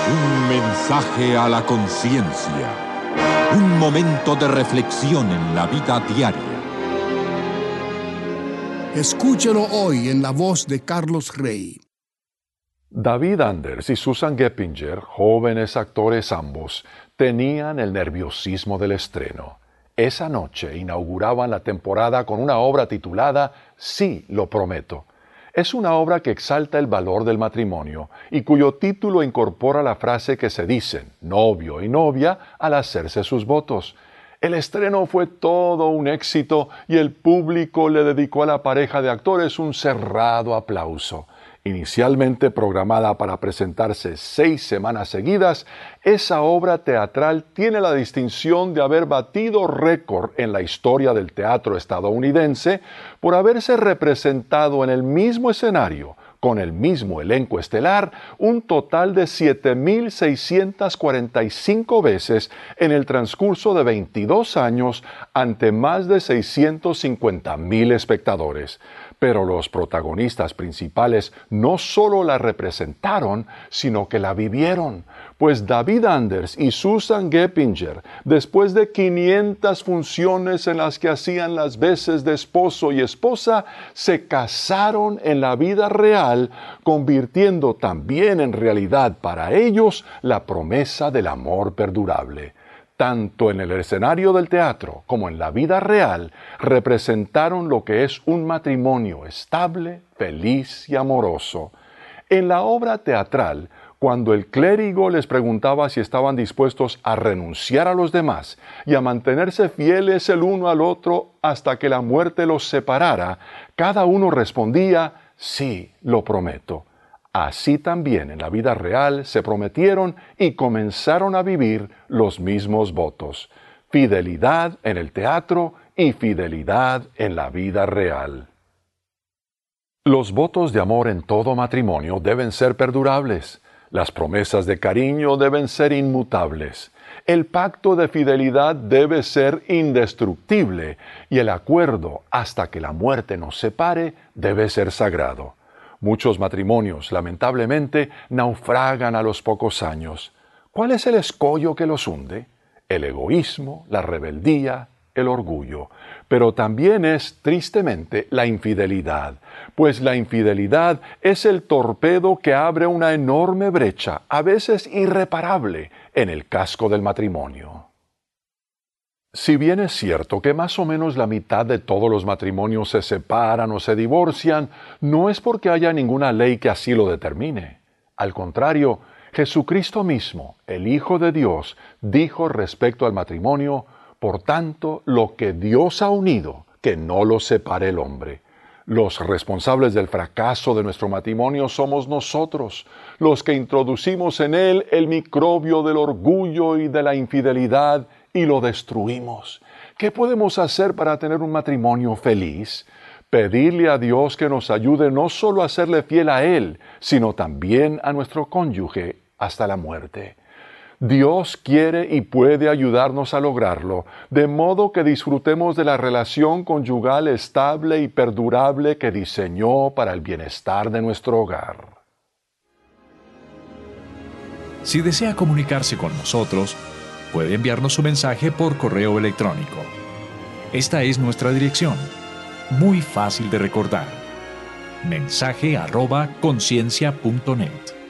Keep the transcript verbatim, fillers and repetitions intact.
Un mensaje a la conciencia. Un momento de reflexión en la vida diaria. Escúchelo hoy en la voz de Carlos Rey. David Anders y Susan Geppinger, jóvenes actores ambos, tenían el nerviosismo del estreno. Esa noche inauguraban la temporada con una obra titulada Sí, lo prometo. Es una obra que exalta el valor del matrimonio y cuyo título incorpora la frase que se dicen novio y novia al hacerse sus votos. El estreno fue todo un éxito y el público le dedicó a la pareja de actores un cerrado aplauso. Inicialmente programada para presentarse seis semanas seguidas, esa obra teatral tiene la distinción de haber batido récord en la historia del teatro estadounidense por haberse representado en el mismo escenario, con el mismo elenco estelar, un total de siete mil seiscientas cuarenta y cinco veces en el transcurso de veintidós años ante más de seiscientos cincuenta mil espectadores. Pero los protagonistas principales no solo la representaron, sino que la vivieron, pues David Anders y Susan Geppinger, después de quinientas funciones en las que hacían las veces de esposo y esposa, se casaron en la vida real, convirtiendo también en realidad para ellos la promesa del amor perdurable. Tanto en el escenario del teatro como en la vida real, representaron lo que es un matrimonio estable, feliz y amoroso. En la obra teatral, cuando el clérigo les preguntaba si estaban dispuestos a renunciar a los demás y a mantenerse fieles el uno al otro hasta que la muerte los separara, cada uno respondía, sí, lo prometo. Así también en la vida real se prometieron y comenzaron a vivir los mismos votos. Fidelidad en el teatro y fidelidad en la vida real. Los votos de amor en todo matrimonio deben ser perdurables. Las promesas de cariño deben ser inmutables. El pacto de fidelidad debe ser indestructible y el acuerdo hasta que la muerte nos separe debe ser sagrado. Muchos matrimonios, lamentablemente, naufragan a los pocos años. ¿Cuál es el escollo que los hunde? El egoísmo, la rebeldía, el orgullo. Pero también es, tristemente, la infidelidad, pues la infidelidad es el torpedo que abre una enorme brecha, a veces irreparable, en el casco del matrimonio. Si bien es cierto que más o menos la mitad de todos los matrimonios se separan o se divorcian, no es porque haya ninguna ley que así lo determine. Al contrario, Jesucristo mismo, el Hijo de Dios, dijo respecto al matrimonio, por tanto, lo que Dios ha unido, que no lo separe el hombre. Los responsables del fracaso de nuestro matrimonio somos nosotros, los que introducimos en él el microbio del orgullo y de la infidelidad, y lo destruimos. ¿Qué podemos hacer para tener un matrimonio feliz? Pedirle a Dios que nos ayude no solo a serle fiel a Él, sino también a nuestro cónyuge hasta la muerte. Dios quiere y puede ayudarnos a lograrlo, de modo que disfrutemos de la relación conyugal estable y perdurable que diseñó para el bienestar de nuestro hogar. Si desea comunicarse con nosotros, puede enviarnos su mensaje por correo electrónico. Esta es nuestra dirección, muy fácil de recordar. mensaje arroba conciencia punto net.